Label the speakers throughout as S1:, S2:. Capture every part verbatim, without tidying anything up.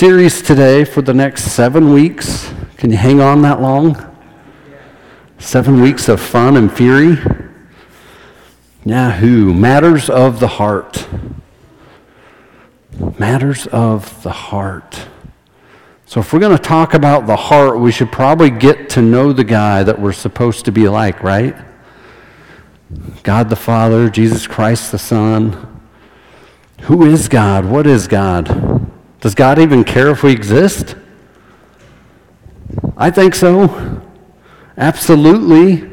S1: series today for the next seven weeks. Can you hang on that long? Seven weeks of fun and fury. Yahoo! Matters of the heart. Matters of the heart. So if we're going to talk about the heart, we should probably get to know the guy that we're supposed to be like, right? God the Father, Jesus Christ the Son. Who is God? What is God? Does God even care if we exist? I think so. Absolutely.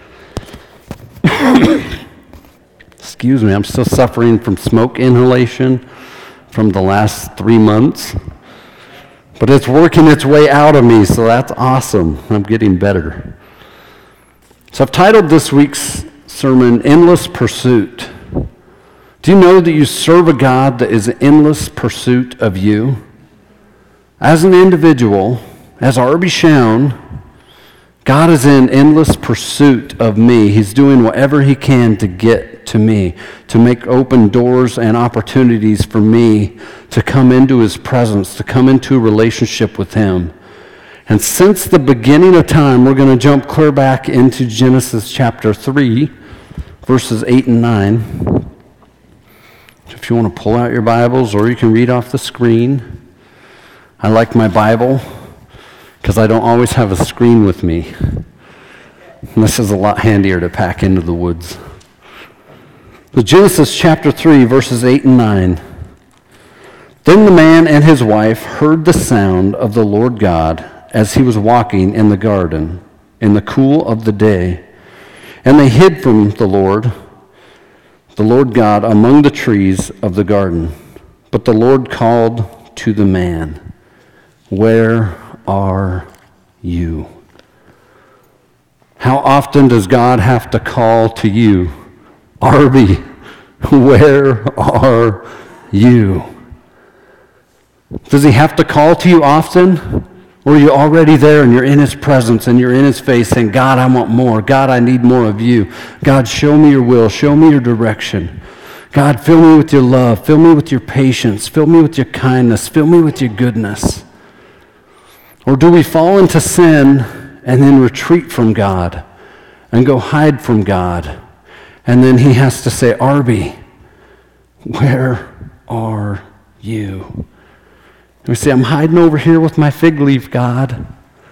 S1: Excuse me, I'm still suffering from smoke inhalation from the last three months. But it's working its way out of me, so that's awesome. I'm getting better. So I've titled this week's sermon, Endless Pursuit. Do you know that you serve a God that is in endless pursuit of you? As an individual, as already shown, God is in endless pursuit of me. He's doing whatever he can to get to me, to make open doors and opportunities for me to come into his presence, to come into a relationship with him. And since the beginning of time, we're going to jump clear back into Genesis chapter three, verses eight and nine. If you want to pull out your Bibles, or you can read off the screen. I like my Bible because I don't always have a screen with me. And this is a lot handier to pack into the woods. So Genesis chapter three, verses eight and nine. Then the man and his wife heard the sound of the Lord God as he was walking in the garden in the cool of the day. And they hid from the Lord, the Lord God, among the trees of the garden. But the Lord called to the man, "Where are you?" How often does God have to call to you, Arby, where are you? Does he have to call to you often? Or are you already there and you're in his presence and you're in his face saying, God, I want more. God, I need more of you. God, show me your will. Show me your direction. God, fill me with your love. Fill me with your patience. Fill me with your kindness. Fill me with your goodness. Or do we fall into sin and then retreat from God and go hide from God? And then he has to say, Arby, where are you? We say, I'm hiding over here with my fig leaf, God.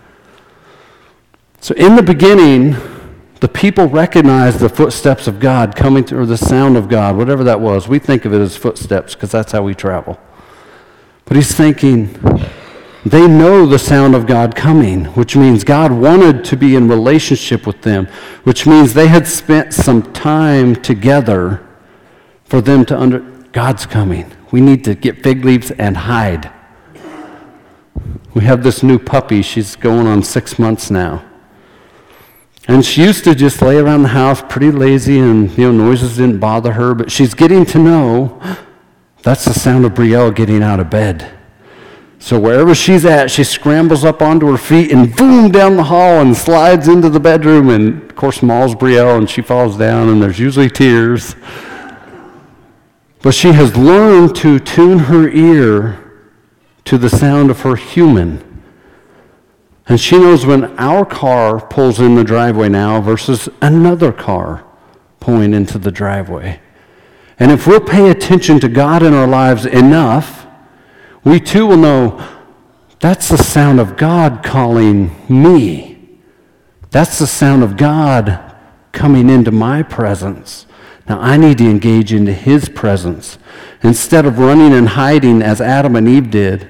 S1: So in the beginning, the people recognized the footsteps of God coming to, or the sound of God, whatever that was. We think of it as footsteps because that's how we travel. But he's thinking, they know the sound of God coming, which means God wanted to be in relationship with them, which means they had spent some time together for them to under, God's coming. We need to get fig leaves and hide. We have this new puppy. She's going on six months now. And she used to just lay around the house pretty lazy and, you know, noises didn't bother her. But she's getting to know that's the sound of Brielle getting out of bed. So wherever she's at, she scrambles up onto her feet and boom, down the hall and slides into the bedroom. And, of course, Maul's Brielle and she falls down and there's usually tears. But she has learned to tune her ear to the sound of her human. And she knows when our car pulls in the driveway now versus another car pulling into the driveway. And if we'll pay attention to God in our lives enough, we too will know that's the sound of God calling me. That's the sound of God coming into my presence. Now I need to engage into his presence instead of running and hiding as Adam and Eve did.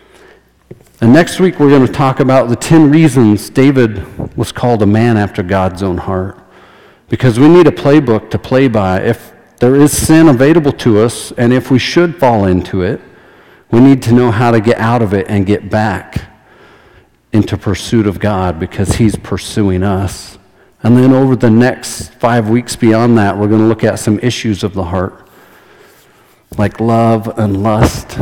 S1: And next week we're going to talk about the ten reasons David was called a man after God's own heart. Because we need a playbook to play by. If there is sin available to us, and if we should fall into it, we need to know how to get out of it and get back into pursuit of God because he's pursuing us. And then over the next five weeks beyond that, we're going to look at some issues of the heart, like love and lust,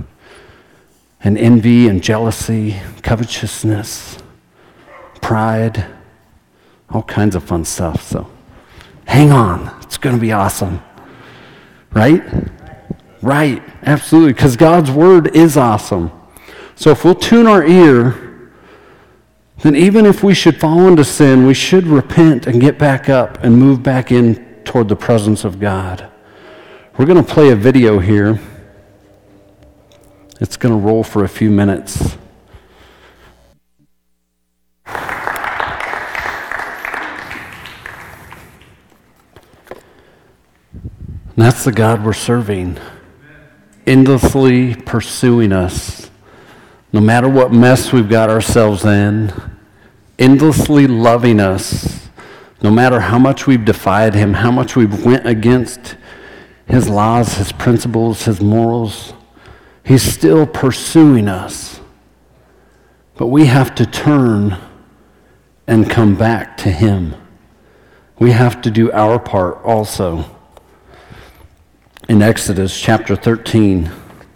S1: and envy and jealousy, covetousness, pride, all kinds of fun stuff. So hang on. It's going to be awesome. Right? Right. Absolutely. Because God's word is awesome. So if we'll tune our ear, then even if we should fall into sin, we should repent and get back up and move back in toward the presence of God. We're going to play a video here. It's going to roll for a few minutes. And that's the God we're serving, endlessly pursuing us, no matter what mess we've got ourselves in, endlessly loving us, no matter how much we've defied him, how much we've went against his laws, his principles, his morals. He's still pursuing us. But we have to turn and come back to him. We have to do our part also. In Exodus chapter thirteen,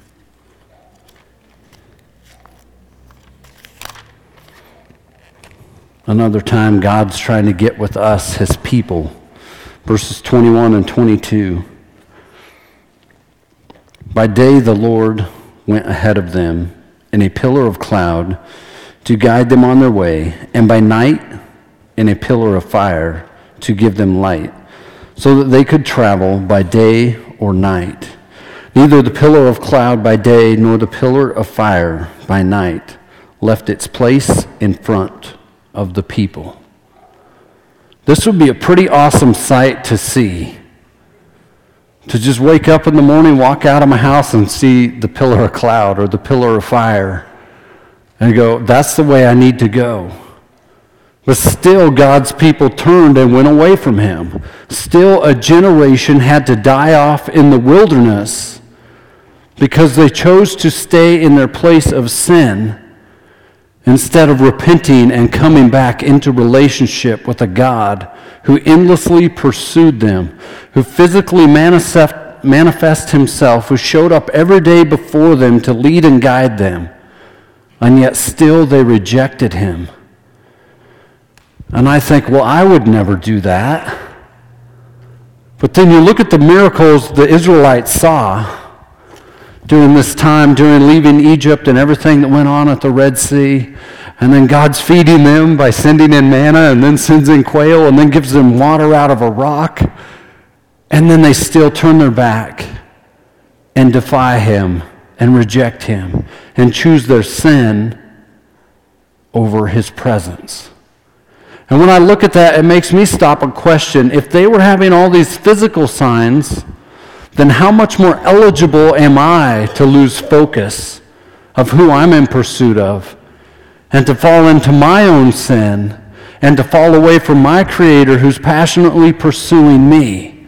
S1: another time God's trying to get with us, his people. Verses twenty-one and twenty-two. By day the Lord went ahead of them in a pillar of cloud to guide them on their way, and by night in a pillar of fire to give them light, so that they could travel by day or night. Neither the pillar of cloud by day nor the pillar of fire by night left its place in front of the people. This would be a pretty awesome sight to see. To just wake up in the morning, walk out of my house and see the pillar of cloud or the pillar of fire and go, that's the way I need to go. But still, God's people turned and went away from him. Still, a generation had to die off in the wilderness because they chose to stay in their place of sin instead of repenting and coming back into relationship with a God who endlessly pursued them, who physically manifest, manifest himself, who showed up every day before them to lead and guide them, and yet still they rejected him. And I think, well, I would never do that. But then you look at the miracles the Israelites saw during this time, during leaving Egypt and everything that went on at the Red Sea. And then God's feeding them by sending in manna and then sends in quail and then gives them water out of a rock. And then they still turn their back and defy him and reject him and choose their sin over his presence. And when I look at that, it makes me stop and question, if they were having all these physical signs, then how much more eligible am I to lose focus of who I'm in pursuit of and to fall into my own sin and to fall away from my Creator who's passionately pursuing me?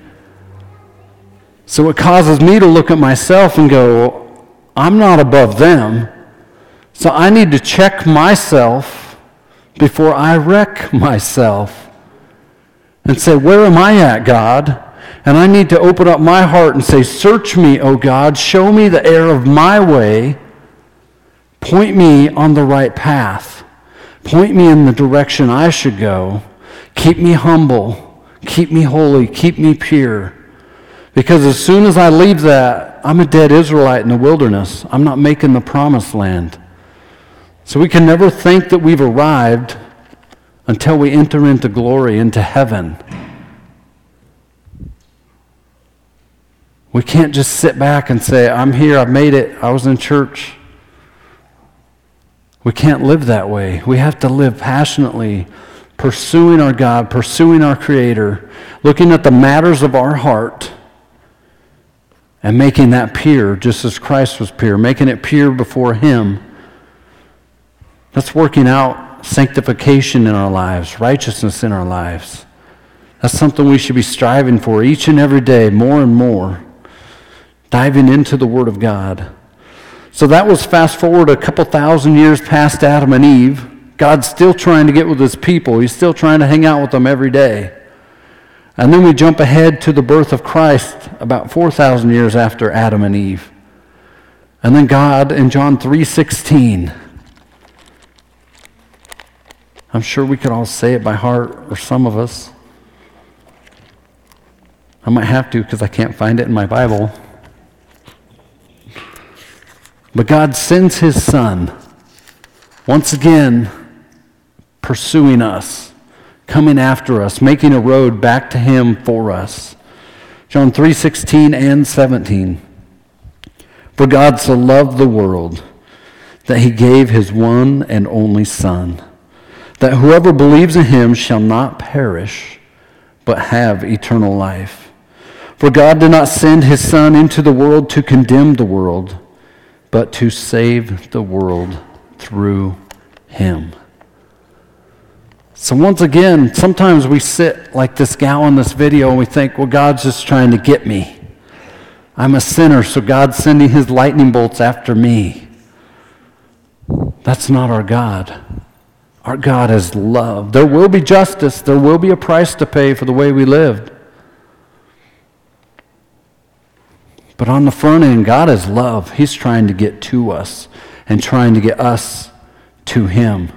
S1: So it causes me to look at myself and go, I'm not above them, so I need to check myself before I wreck myself and say, where am I at, God? And I need to open up my heart and say, search me, O God, show me the error of my way, point me on the right path, point me in the direction I should go, keep me humble, keep me holy, keep me pure. Because as soon as I leave that, I'm a dead Israelite in the wilderness. I'm not making the promised land. So we can never think that we've arrived until we enter into glory, into heaven. We can't just sit back and say, I'm here, I've made it, I was in church. We can't live that way. We have to live passionately, pursuing our God, pursuing our Creator, looking at the matters of our heart, and making that pure, just as Christ was pure, making it pure before him. That's working out sanctification in our lives, righteousness in our lives. That's something we should be striving for each and every day, more and more, diving into the Word of God. So that was fast forward a couple thousand years past Adam and Eve. God's still trying to get with his people. He's still trying to hang out with them every day. And then we jump ahead to the birth of Christ about four thousand years after Adam and Eve. And then God in John three sixteen, I'm sure we could all say it by heart, or some of us. I might have to because I can't find it in my Bible. But God sends his Son once again pursuing us, coming after us, making a road back to him for us. John three sixteen and seventeen. For God so loved the world that he gave his one and only Son, that whoever believes in him shall not perish, but have eternal life. For God did not send his Son into the world to condemn the world, but to save the world through him. So once again, sometimes we sit like this gal in this video and we think, well, God's just trying to get me. I'm a sinner, so God's sending his lightning bolts after me. That's not our God. Our God is love. There will be justice. There will be a price to pay for the way we lived. But on the front end, God is love. He's trying to get to us and trying to get us to him.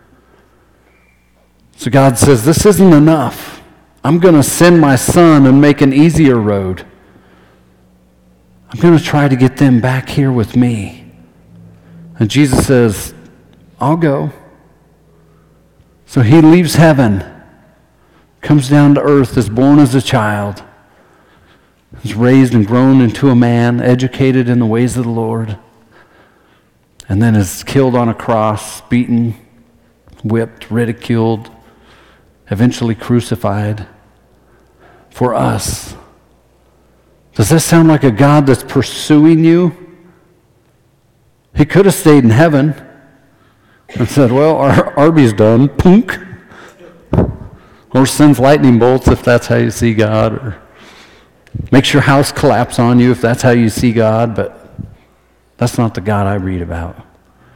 S1: So God says, this isn't enough. I'm going to send my Son and make an easier road. I'm going to try to get them back here with me. And Jesus says, I'll go. So he leaves heaven, comes down to earth, is born as a child, is raised and grown into a man, educated in the ways of the Lord, and then is killed on a cross, beaten, whipped, ridiculed, eventually crucified for us. Does that sound like a God that's pursuing you? He could have stayed in heaven and said, well, our Arby's done, punk. Or sends lightning bolts if that's how you see God, or makes your house collapse on you if that's how you see God, but that's not the God I read about.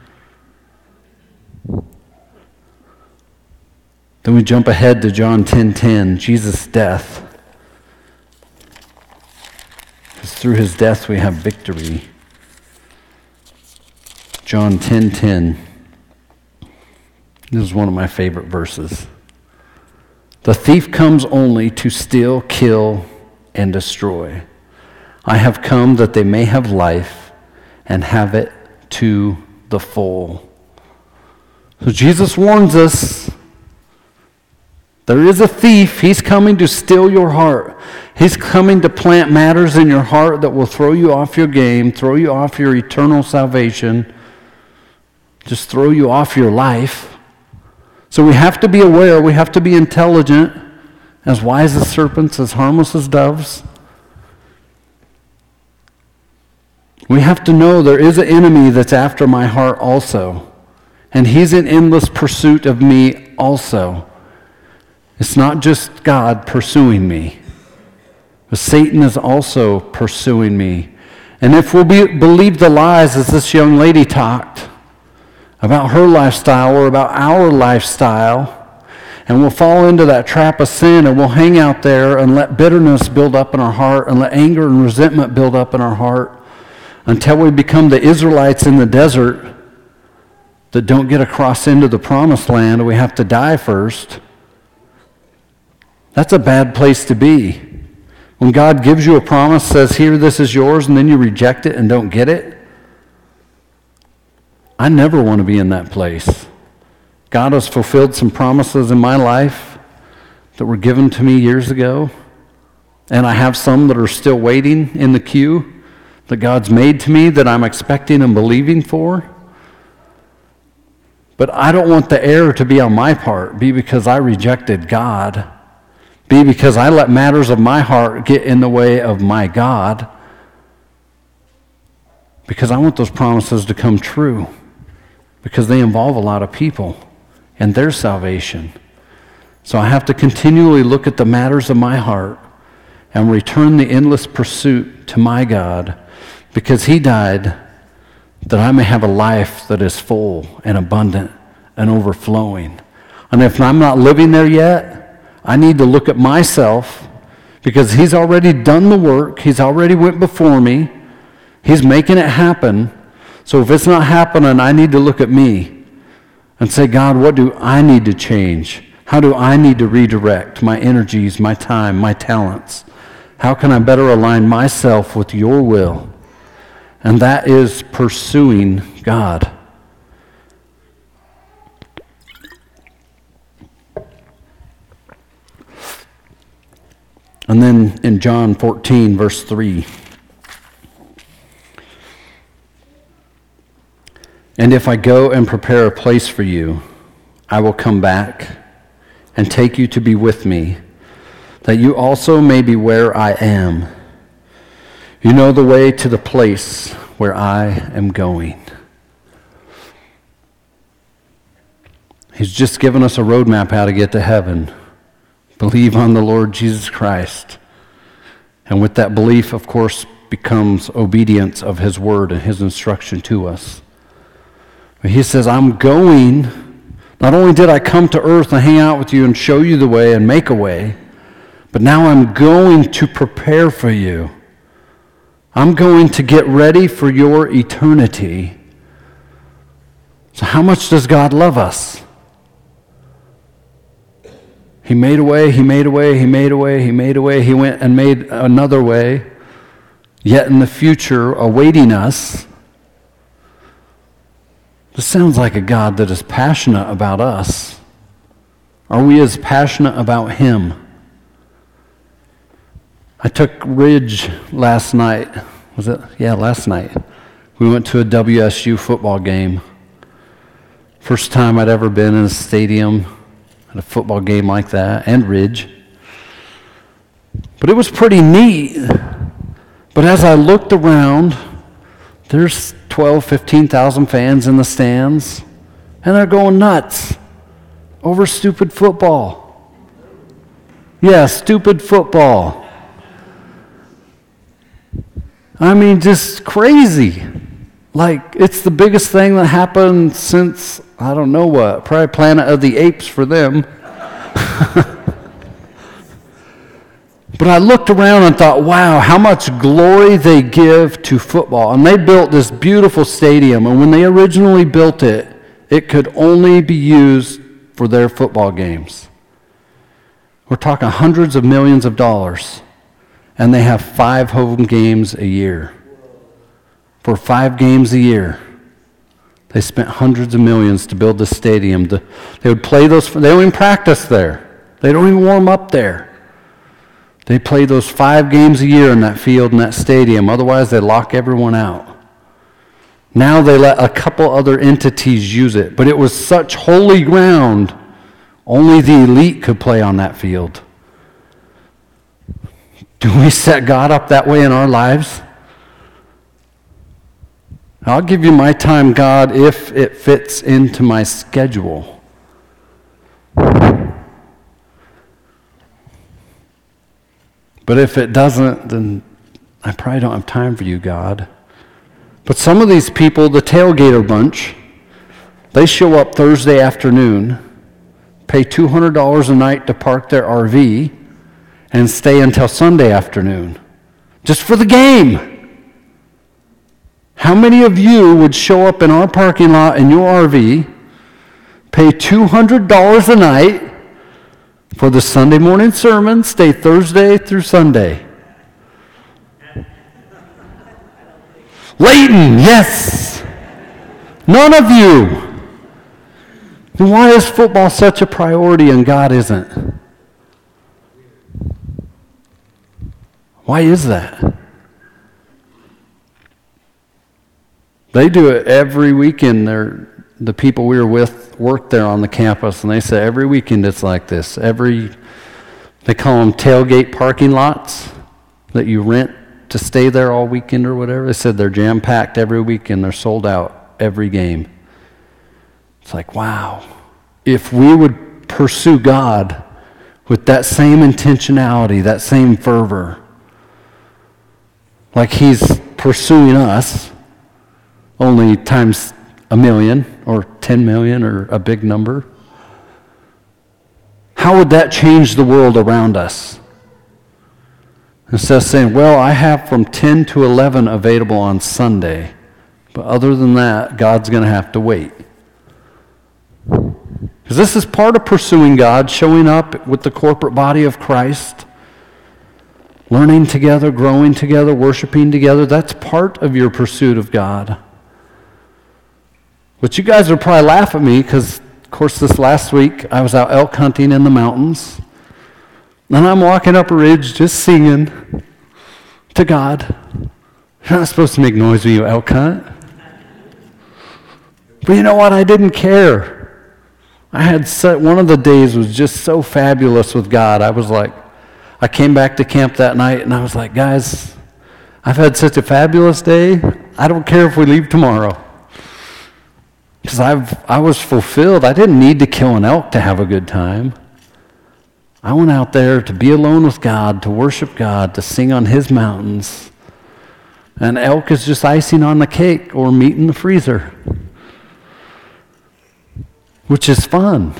S1: Then we jump ahead to John ten ten, Jesus' death. Because through his death we have victory. John ten ten. This is one of my favorite verses. The thief comes only to steal, kill, and destroy. I have come that they may have life and have it to the full. So Jesus warns us, there is a thief. He's coming to steal your heart. He's coming to plant matters in your heart that will throw you off your game, throw you off your eternal salvation, just throw you off your life. So we have to be aware, we have to be intelligent, as wise as serpents, as harmless as doves. We have to know there is an enemy that's after my heart also. And he's in endless pursuit of me also. It's not just God pursuing me, but Satan is also pursuing me. And if we'll be, believe the lies as this young lady talked about her lifestyle or about our lifestyle, and we'll fall into that trap of sin and we'll hang out there and let bitterness build up in our heart and let anger and resentment build up in our heart until we become the Israelites in the desert that don't get across into the promised land and we have to die first. That's a bad place to be. When God gives you a promise, says, here, this is yours, and then you reject it and don't get it. I never want to be in that place. God has fulfilled some promises in my life that were given to me years ago, and I have some that are still waiting in the queue that God's made to me that I'm expecting and believing for. But I don't want the error to be on my part, be because I rejected God, be because I let matters of my heart get in the way of my God, because I want those promises to come true, because they involve a lot of people and their salvation. So I have to continually look at the matters of my heart and return the endless pursuit to my God, because he died that I may have a life that is full and abundant and overflowing. And if I'm not living there yet, I need to look at myself, because he's already done the work. He's already went before me. He's making it happen. So if it's not happening, I need to look at me and say, God, what do I need to change? How do I need to redirect my energies, my time, my talents? How can I better align myself with your will? And that is pursuing God. And then in John fourteen, verse three, and if I go and prepare a place for you, I will come back and take you to be with me, that you also may be where I am. You know the way to the place where I am going. He's just given us a roadmap how to get to heaven. Believe on the Lord Jesus Christ. And with that belief, of course, becomes obedience of his word and his instruction to us. But he says, I'm going. Not only did I come to earth and hang out with you and show you the way and make a way, but now I'm going to prepare for you. I'm going to get ready for your eternity. So how much does God love us? He made a way, he made a way, he made a way, he made a way. He went and made another way, yet in the future awaiting us. This sounds like a God that is passionate about us. Are we as passionate about him? I took Ridge last night. Was it? Yeah, last night. We went to a W S U football game. First time I'd ever been in a stadium at a football game like that, and Ridge. But it was pretty neat. But as I looked around, there's twelve, fifteen thousand fans in the stands, and they're going nuts over stupid football. Yeah, stupid football. I mean, just crazy. Like, it's the biggest thing that happened since, I don't know what, probably Planet of the Apes for them. But I looked around and thought, wow, how much glory they give to football. And they built this beautiful stadium, and when they originally built it, it could only be used for their football games. We're talking hundreds of millions of dollars, and they have five home games a year. For five games a year, they spent hundreds of millions to build this stadium. They would play those, they don't even practice there. They don't even warm up there. They play those five games a year in that field, in that stadium. Otherwise, they lock everyone out. Now they let a couple other entities use it. But it was such holy ground, only the elite could play on that field. Do we set God up that way in our lives? I'll give you my time, God, if it fits into my schedule. But if it doesn't, then I probably don't have time for you, God. But some of these people, the tailgater bunch, they show up Thursday afternoon, pay two hundred dollars a night to park their R V, and stay until Sunday afternoon, just for the game. How many of you would show up in our parking lot in your R V, pay two hundred dollars a night for the Sunday morning sermon, stay Thursday through Sunday? Leighton, yes. None of you. Then why is football such a priority and God isn't? Why is that? They do it every weekend. They're, the people we were with work there on the campus, and they say every weekend it's like this. Every, they call them tailgate parking lots that you rent to stay there all weekend or whatever. They said they're jam-packed every weekend. They're sold out every game. It's like, wow. If we would pursue God with that same intentionality, that same fervor, like he's pursuing us, only times a million or ten million or a big number, how would that change the world around us? Instead of saying, well, I have from ten to eleven available on Sunday, but other than that, God's going to have to wait. Because this is part of pursuing God, showing up with the corporate body of Christ, learning together, growing together, worshiping together. That's part of your pursuit of God. But you guys would probably laugh at me because, of course, this last week I was out elk hunting in the mountains. And I'm walking up a ridge just singing to God. You're not supposed to make noise when you elk hunt. But you know what? I didn't care. I had set, one of the days was just so fabulous with God. I was like, I came back to camp that night and I was like, guys, I've had such a fabulous day. I don't care if we leave tomorrow. Because I've I was fulfilled. I didn't need to kill an elk to have a good time. I went out there to be alone with God, to worship God, to sing on His mountains. And elk is just icing on the cake or meat in the freezer, which is fun.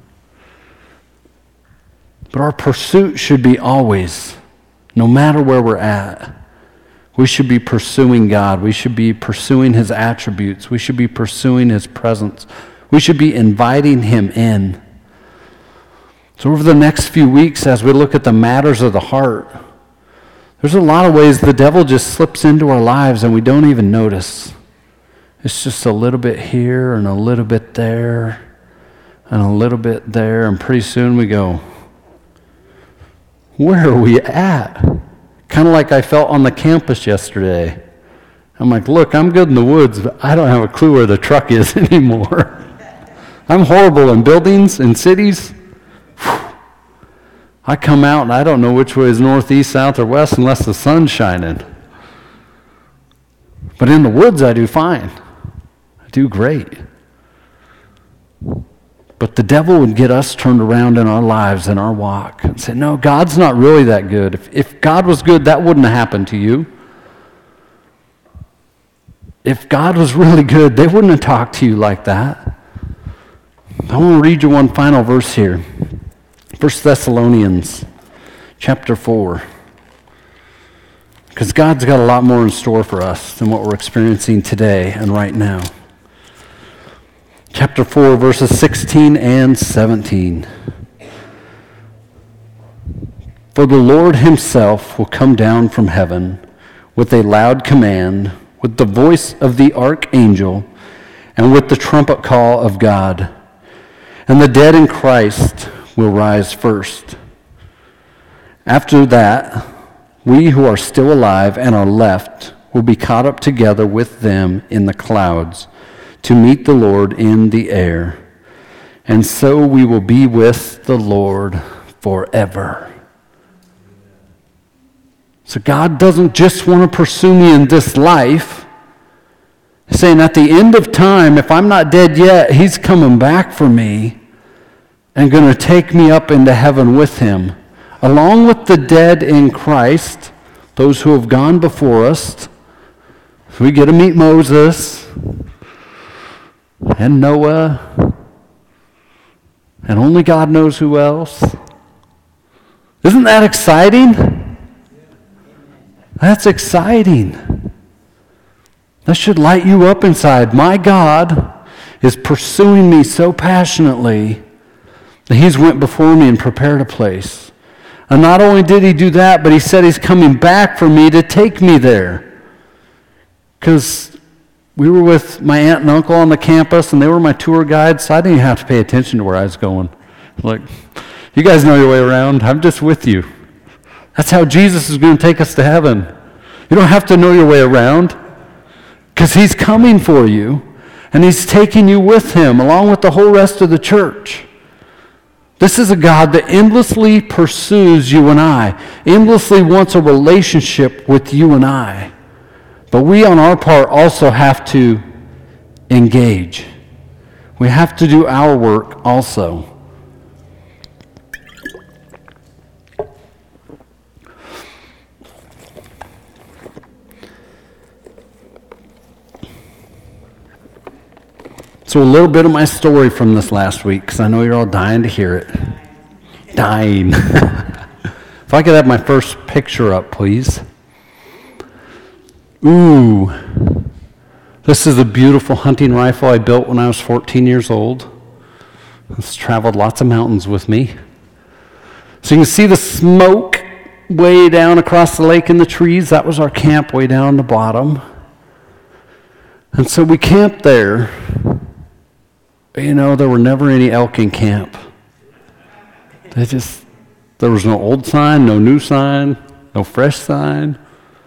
S1: But our pursuit should be always, no matter where we're at, we should be pursuing God. We should be pursuing His attributes. We should be pursuing His presence. We should be inviting Him in. So over the next few weeks, as we look at the matters of the heart, there's a lot of ways the devil just slips into our lives and we don't even notice. It's just a little bit here and a little bit there and a little bit there, and pretty soon we go, where are we at? Kind of like I felt on the campus yesterday. I'm like, look, I'm good in the woods, but I don't have a clue where the truck is anymore. I'm horrible in buildings, in cities. I come out and I don't know which way is north, east, south, or west unless the sun's shining. But in the woods, I do fine. I do great. But the devil would get us turned around in our lives, in our walk, and say, no, God's not really that good. If, if God was good, that wouldn't have happened to you. If God was really good, they wouldn't have talked to you like that. I want to read you one final verse here. First Thessalonians chapter four. Because God's got a lot more in store for us than what we're experiencing today and right now. Chapter four, verses sixteen and seventeen. For the Lord Himself will come down from heaven with a loud command, with the voice of the archangel, and with the trumpet call of God. And the dead in Christ will rise first. After that, we who are still alive and are left will be caught up together with them in the clouds to meet the Lord in the air. And so we will be with the Lord forever. So God doesn't just want to pursue me in this life. He's saying at the end of time, if I'm not dead yet, He's coming back for me and going to take me up into heaven with Him. Along with the dead in Christ, those who have gone before us. We get to meet Moses and Noah and only God knows who else. Isn't that exciting? That's exciting. That should light you up inside. My God is pursuing me so passionately that He's went before me and prepared a place. And not only did He do that, but He said He's coming back for me to take me there. Because we were with my aunt and uncle on the campus, and they were my tour guides, so I didn't even have to pay attention to where I was going. Like, you guys know your way around. I'm just with you. That's how Jesus is going to take us to heaven. You don't have to know your way around, because He's coming for you, and He's taking you with Him, along with the whole rest of the church. This is a God that endlessly pursues you and I, endlessly wants a relationship with you and I. But we on our part also have to engage. We have to do our work also. So a little bit of my story from this last week, because I know you're all dying to hear it. Dying. If I could have my first picture up, please. Ooh. This is a beautiful hunting rifle I built when I was fourteen years old. It's traveled lots of mountains with me. So you can see the smoke way down across the lake in the trees. That was our camp way down the bottom. And so we camped there. You know, there were never any elk in camp. They just, There was no old sign, no new sign, no fresh sign.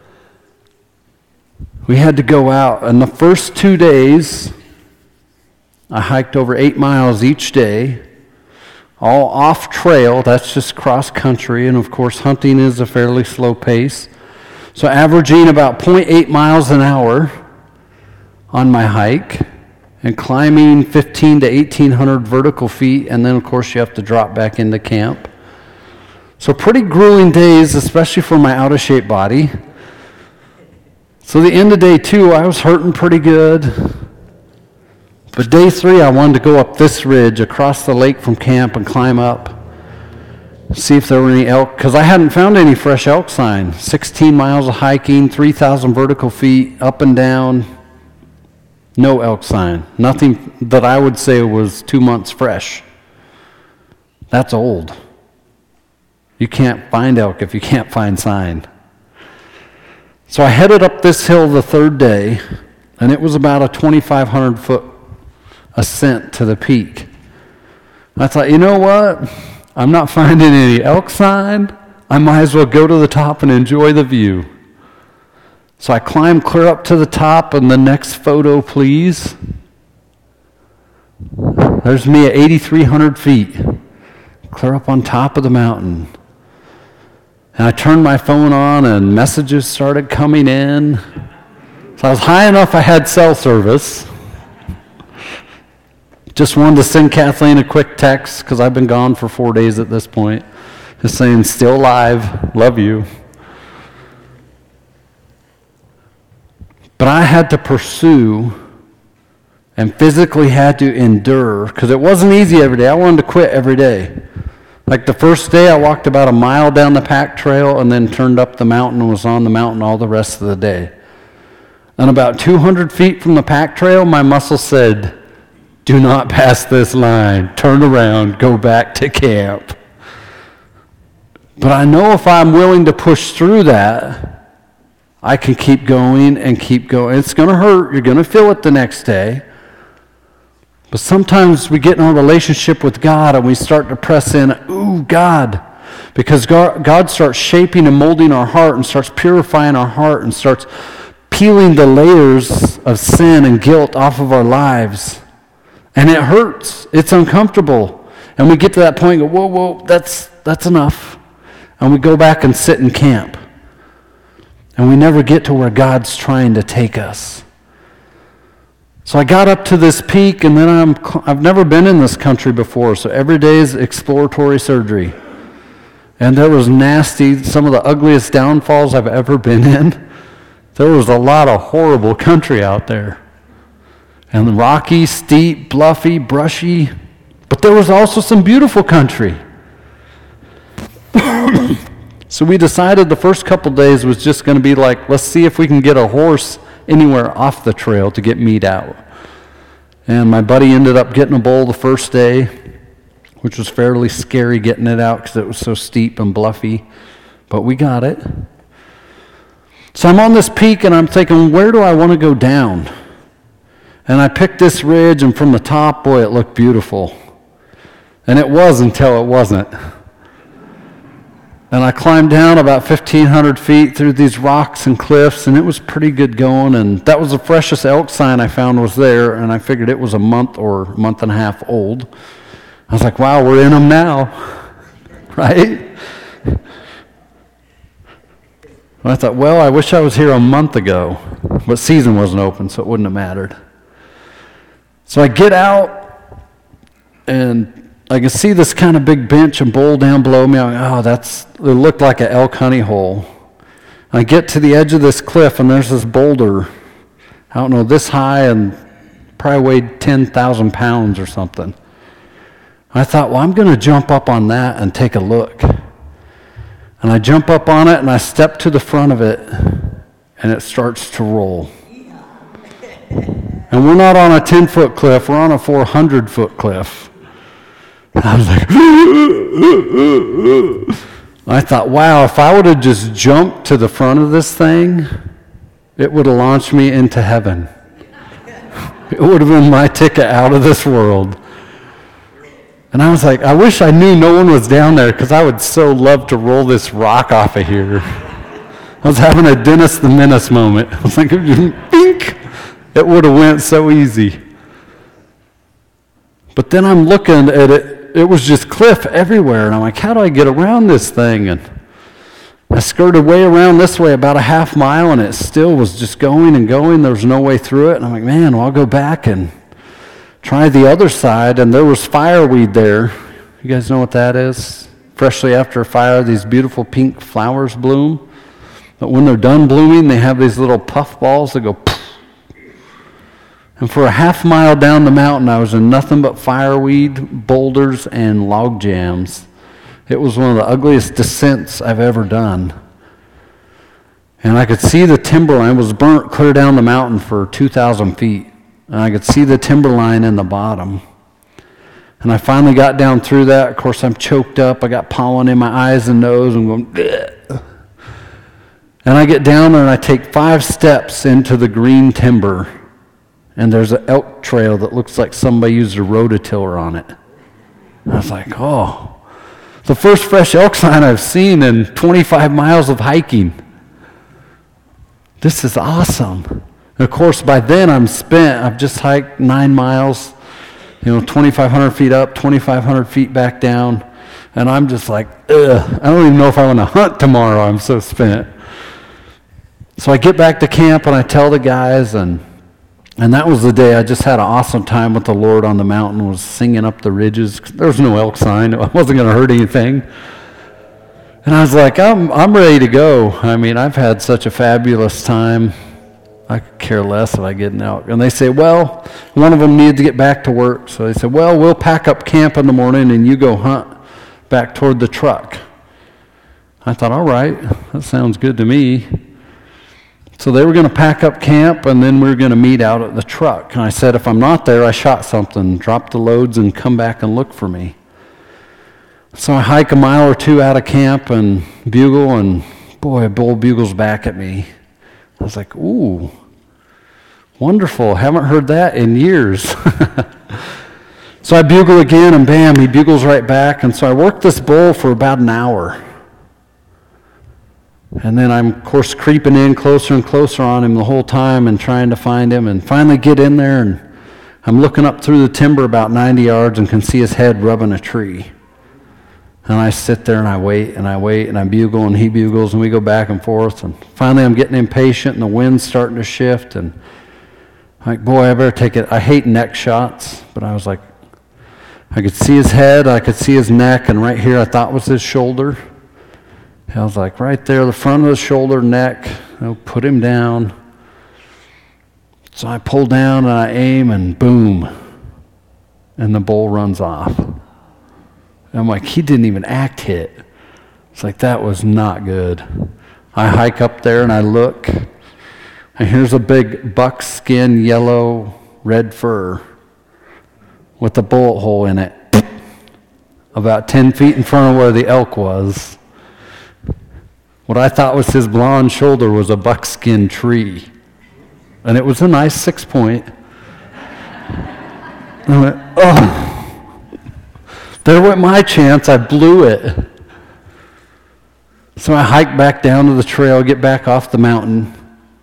S1: We had to go out, and the first two days, I hiked over eight miles each day, all off trail. That's just cross country, and of course hunting is a fairly slow pace. So averaging about zero point eight miles an hour on my hike, and climbing fifteen to eighteen hundred vertical feet, and then of course you have to drop back into camp. So pretty grueling days, especially for my out-of-shape body. So the end of day two, I was hurting pretty good. But day three, I wanted to go up this ridge across the lake from camp and climb up, see if there were any elk, because I hadn't found any fresh elk sign. sixteen miles of hiking, three thousand vertical feet, up and down, no elk sign. Nothing that I would say was two months fresh. That's old. You can't find elk if you can't find sign. So I headed up this hill the third day, and it was about a twenty-five hundred foot ascent to the peak. I thought, you know what? I'm not finding any elk sign. I might as well go to the top and enjoy the view. So I climbed clear up to the top, and the next photo, please. There's me at eighty-three hundred feet, clear up on top of the mountain. And I turned my phone on, and messages started coming in. So I was high enough I had cell service. Just wanted to send Kathleen a quick text, because I've been gone for four days at this point. Just saying, still alive, love you. But I had to pursue and physically had to endure, because it wasn't easy every day. I wanted to quit every day. Like the first day, I walked about a mile down the pack trail and then turned up the mountain and was on the mountain all the rest of the day. And about two hundred feet from the pack trail, my muscle said, do not pass this line. Turn around, go back to camp. But I know if I'm willing to push through that, I can keep going and keep going. It's going to hurt. You're going to feel it the next day. But sometimes we get in our relationship with God and we start to press in, ooh, God. Because God, God starts shaping and molding our heart and starts purifying our heart and starts peeling the layers of sin and guilt off of our lives. And it hurts. It's uncomfortable. And we get to that point and go, whoa, whoa, that's, that's enough. And we go back and sit in camp. And we never get to where God's trying to take us. So I got up to this peak, and then I'm, I've never been in this country before, so every day is exploratory surgery. And there was nasty, some of the ugliest downfalls I've ever been in. There was a lot of horrible country out there. And rocky, steep, bluffy, brushy. But there was also some beautiful country. So we decided the first couple days was just going to be like, let's see if we can get a horse anywhere off the trail to get meat out. And my buddy ended up getting a bull the first day, which was fairly scary getting it out because it was so steep and bluffy. But we got it. So I'm on this peak and I'm thinking, where do I want to go down? And I picked this ridge, and from the top, boy, it looked beautiful. And it was until it wasn't. And I climbed down about fifteen hundred feet through these rocks and cliffs, and it was pretty good going. And that was the freshest elk sign I found was there, and I figured it was a month or month and a half old. I was like, wow, we're in them now, right? I thought, well, I wish I was here a month ago, but season wasn't open, so it wouldn't have mattered. So I get out, and I can see this kind of big bench and bowl down below me. I'm like, oh, that's, it looked like an elk honey hole. I get to the edge of this cliff, and there's this boulder, I don't know, this high and probably weighed ten thousand pounds or something. I thought, well, I'm going to jump up on that and take a look. And I jump up on it, and I step to the front of it, and it starts to roll. And we're not on a ten-foot cliff, we're on a four hundred foot cliff. And I was like, I thought, wow, if I would have just jumped to the front of this thing, it would have launched me into heaven. It would have been my ticket out of this world. And I was like, I wish I knew no one was down there because I would so love to roll this rock off of here. I was having a Dennis the Menace moment. I was like, bink! It would have went so easy. But then I'm looking at it, it was just cliff everywhere, and I'm like, how do I get around this thing? And I skirted way around this way about a half mile, and it still was just going and going. There was no way through it, and I'm like, man, well, I'll go back and try the other side, and there was fireweed there. You guys know what that is? Freshly after a fire, these beautiful pink flowers bloom. But when they're done blooming, they have these little puff balls that go poof. And for a half mile down the mountain, I was in nothing but fireweed, boulders, and log jams. It was one of the ugliest descents I've ever done. And I could see the timberline was burnt clear down the mountain for two thousand feet. And I could see the timberline in the bottom. And I finally got down through that. Of course, I'm choked up. I got pollen in my eyes and nose. And going, bleh. And I get down there and I take five steps into the green timber. And there's an elk trail that looks like somebody used a rototiller on it. And I was like, oh. The first fresh elk sign I've seen in twenty-five miles of hiking. This is awesome. And of course, by then I'm spent. I've just hiked nine miles, you know, twenty-five hundred feet up, twenty-five hundred feet back down. And I'm just like, ugh, I don't even know if I want to hunt tomorrow. I'm so spent. So I get back to camp and I tell the guys, and and that was the day I just had an awesome time with the Lord on the mountain, was singing up the ridges. There was no elk sign. I wasn't going to hurt anything. And I was like, I'm I'm ready to go. I mean, I've had such a fabulous time. I could care less if I get an elk. And they say, well, one of them needed to get back to work. So they said, well, we'll pack up camp in the morning and you go hunt back toward the truck. I thought, all right, that sounds good to me. So they were going to pack up camp, and then we were going to meet out at the truck. And I said, if I'm not there, I shot something. Drop the loads and come back and look for me. So I hike a mile or two out of camp and bugle, and boy, a bull bugles back at me. I was like, ooh, wonderful. Haven't heard that in years. So I bugle again, and bam, he bugles right back. And so I worked this bull for about an hour. And then I'm, of course, creeping in closer and closer on him the whole time and trying to find him, and finally get in there, and I'm looking up through the timber about ninety yards and can see his head rubbing a tree. And I sit there and I wait and I wait and I bugle and he bugles and we go back and forth. And finally I'm getting impatient and the wind's starting to shift. And I'm like, boy, I better take it. I hate neck shots, but I was like, I could see his head, I could see his neck, and right here I thought was his shoulder. I was like, right there, the front of the shoulder, neck, I'll put him down. So I pull down and I aim and boom, and the bull runs off. And I'm like, he didn't even act hit. It's like, that was not good. I hike up there and I look, and here's a big buckskin, yellow, red fur with a bullet hole in it, about ten feet in front of where the elk was. What I thought was his blonde shoulder was a buckskin tree. And it was a nice six point. I went, oh. There went my chance. I blew it. So I hike back down to the trail, get back off the mountain.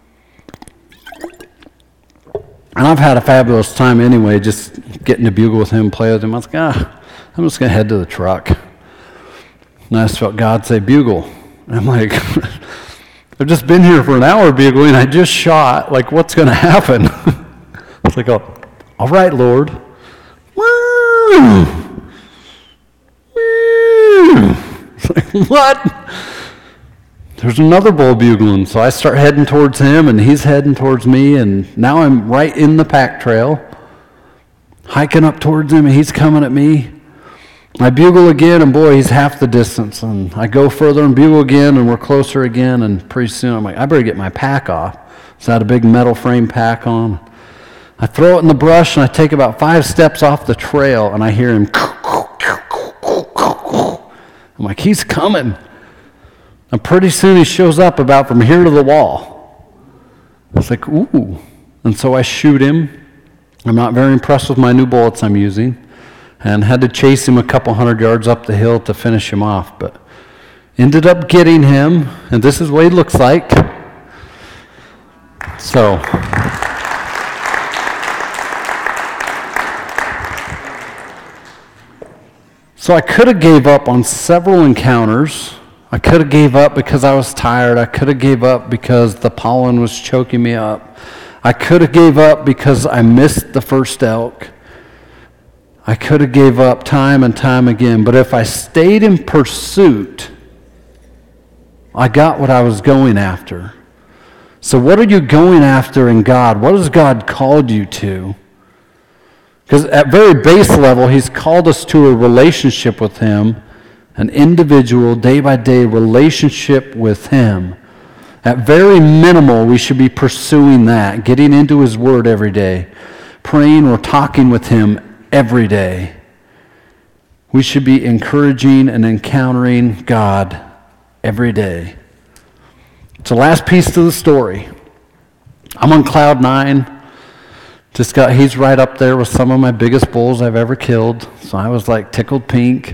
S1: And I've had a fabulous time anyway, just getting to bugle with him, play with him. I was like, ah, I'm just going to head to the truck. And I just felt God say, bugle. And I'm like, I've just been here for an hour bugling. I just shot. Like, what's going to happen? It's like, oh, all right, Lord. Woo! Woo! It's like, what? There's another bull bugling. So I start heading towards him, and he's heading towards me, and now I'm right in the pack trail, hiking up towards him, and he's coming at me. I bugle again, and boy, he's half the distance. And I go further and bugle again, and we're closer again, and pretty soon I'm like, I better get my pack off. So I had a big metal frame pack on. I throw it in the brush, and I take about five steps off the trail, and I hear him. I'm like, he's coming. And pretty soon he shows up about from here to the wall. I was like, ooh. And so I shoot him. I'm not very impressed with my new bullets I'm using. and had to chase him a couple hundred yards up the hill to finish him off, but ended up getting him, and this is what he looks like. So, so I could have gave up on several encounters. I could have gave up because I was tired. I could have gave up because the pollen was choking me up. I could have gave up because I missed the first elk. I could have gave up time and time again, but if I stayed in pursuit, I got what I was going after. So what are you going after in God? What has God called you to? Because at very base level, he's called us to a relationship with him, an individual, day-by-day relationship with him. At very minimal, we should be pursuing that, getting into his word every day, praying or talking with him every day. We should be encouraging and encountering God every day. It's the last piece to the story. I'm on cloud nine. Just got, he's right up there with some of my biggest bulls I've ever killed. So I was like tickled pink.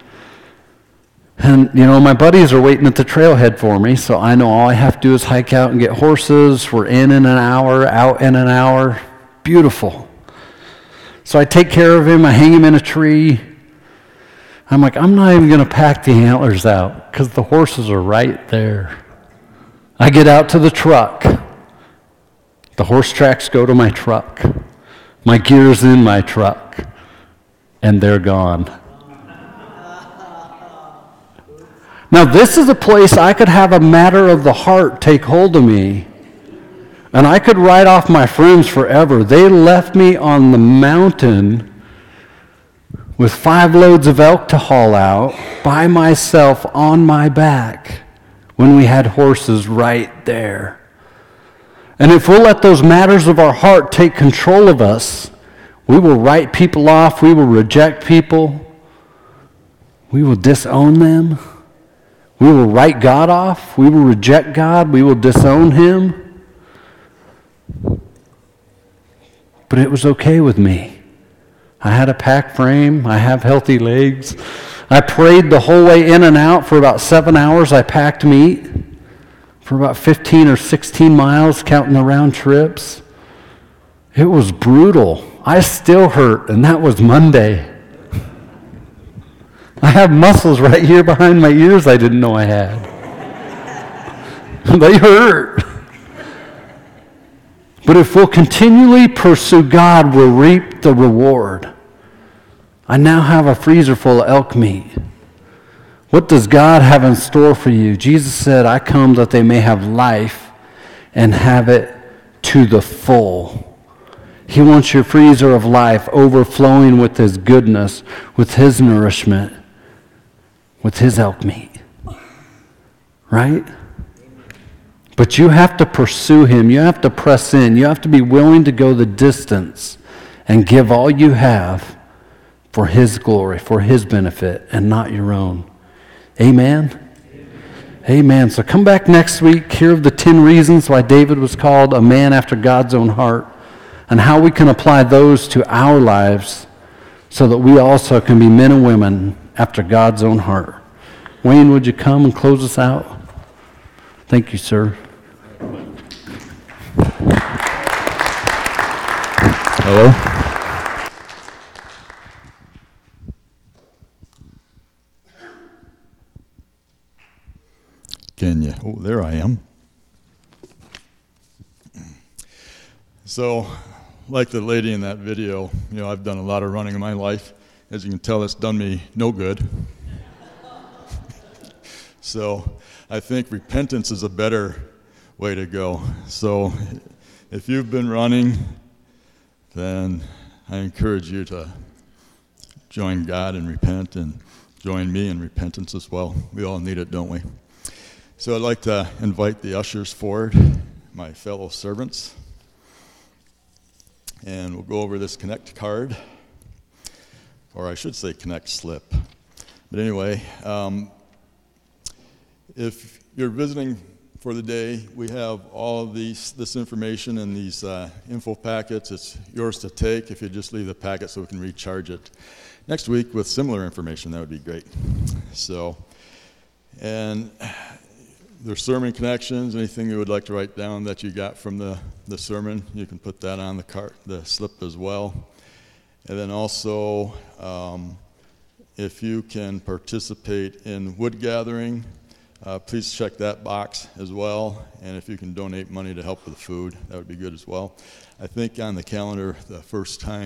S1: And, you know, my buddies are waiting at the trailhead for me, so I know all I have to do is hike out and get horses. We're in in an hour, out in an hour. Beautiful. So I take care of him. I hang him in a tree. I'm like, I'm not even going to pack the antlers out because the horses are right there. I get out to the truck. The horse tracks go to my truck. My gear's in my truck. And they're gone. Now, this is a place I could have a matter of the heart take hold of me. And I could write off my friends forever. They left me on the mountain with five loads of elk to haul out by myself on my back when we had horses right there. And if we'll let those matters of our heart take control of us, we will write people off, we will reject people, we will disown them, we will write God off, we will reject God, we will disown him. But it was okay with me. I had a pack frame. I have healthy legs. I prayed the whole way in and out for about seven hours. I packed meat for about fifteen or sixteen miles, counting the round trips. It was brutal. I still hurt, and that was Monday. I have muscles right here behind my ears I didn't know I had. They hurt. But if we'll continually pursue God, we'll reap the reward. I now have a freezer full of elk meat. What does God have in store for you? Jesus said, I come that they may have life and have it to the full. He wants your freezer of life overflowing with his goodness, with his nourishment, with his elk meat. Right? But you have to pursue him. You have to press in. You have to be willing to go the distance and give all you have for his glory, for his benefit, and not your own. Amen? Amen. Amen. So come back next week, hear of the ten reasons why David was called a man after God's own heart, and how we can apply those to our lives so that we also can be men and women after God's own heart. Wayne, would you come and close us out? Thank you, sir.
S2: Hello? Can you? Oh, there I am. So, like the lady in that video, you know, I've done a lot of running in my life. As you can tell, it's done me no good. So, I think repentance is a better way to go. So, if you've been running, then I encourage you to join God and repent, and join me in repentance as well. We all need it, don't we? So I'd like to invite the ushers forward, my fellow servants, and we'll go over this Connect card, or I should say Connect slip. But anyway, um, if you're visiting for the day. We have all of these, this information in these uh, info packets. It's yours to take if you just leave the packet so we can recharge it. Next week with similar information, that would be great. So, and there's sermon connections, anything you would like to write down that you got from the, the sermon, you can put that on the cart, the slip as well. And then also, um, if you can participate in wood gathering, uh, please check that box as well. And if you can donate money to help with the food, that would be good as well. I think on the calendar, the first time